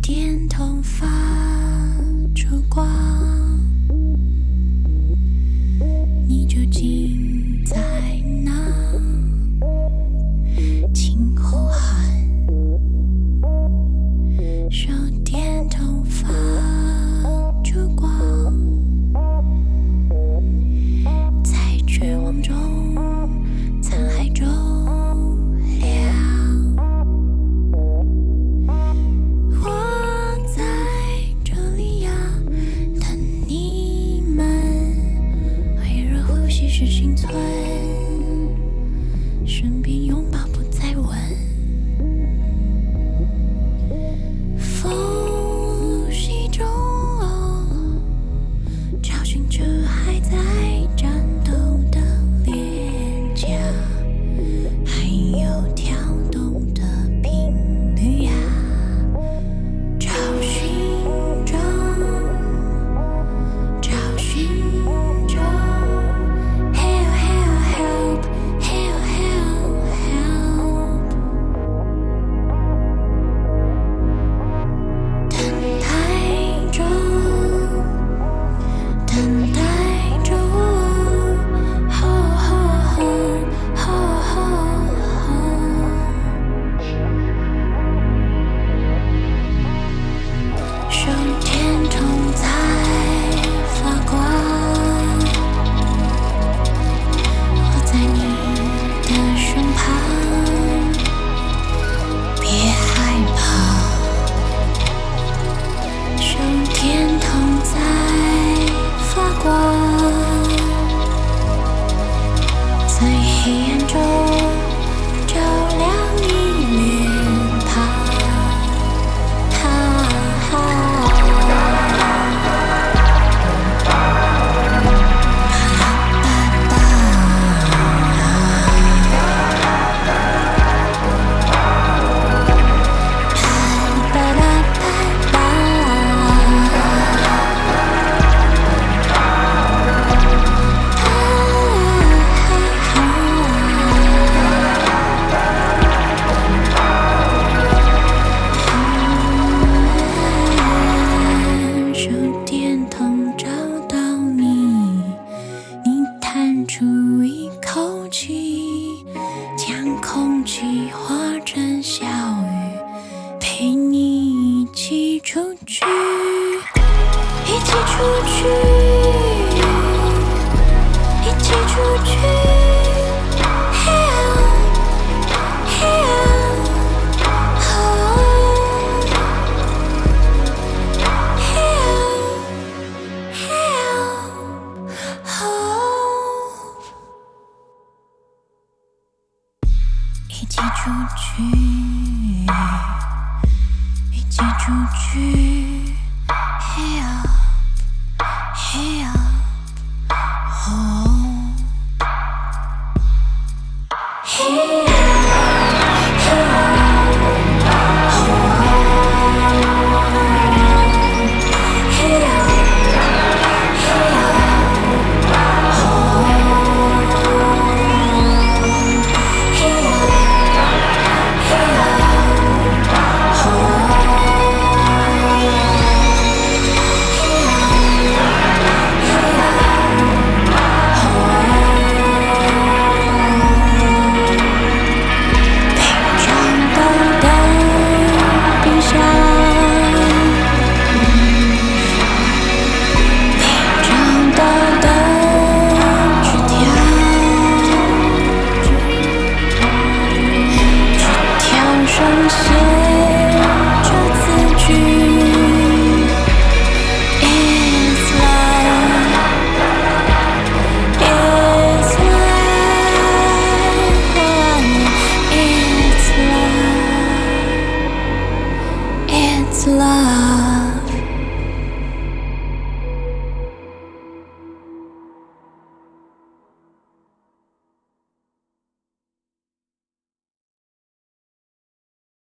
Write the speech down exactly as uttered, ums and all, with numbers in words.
点头发出光，你究竟在哪？请呼喊，手点头发出光，在绝望中，残骸中亮。我在这里呀，等你们。微热呼吸是幸存，身边拥抱不再稳。缝隙中，找寻着还在战斗的脸颊，还有跳动的频率呀。找寻中，找寻中 ，Help help help help help help。等待中，等待中，吼吼吼吼吼吼。手电筒在发光，我在你的身旁，别害怕。手电筒在发光，在黑暗中照亮你脸庞。哈哈手电筒照到你，你叹出一口气，将空气化成小雨，陪你一起出去，一起出去，一起出去。一起出去，一起出去 ，Help Help Oh Help It's love.